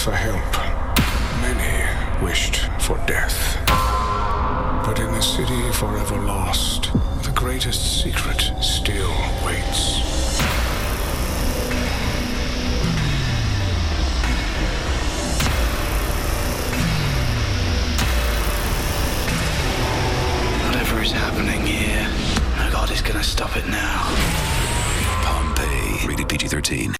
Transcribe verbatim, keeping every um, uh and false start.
for help. Many wished for death. But in the city forever lost, the greatest secret still waits. Whatever is happening here, my God is gonna stop it now. Pompeii, rated P G thirteen.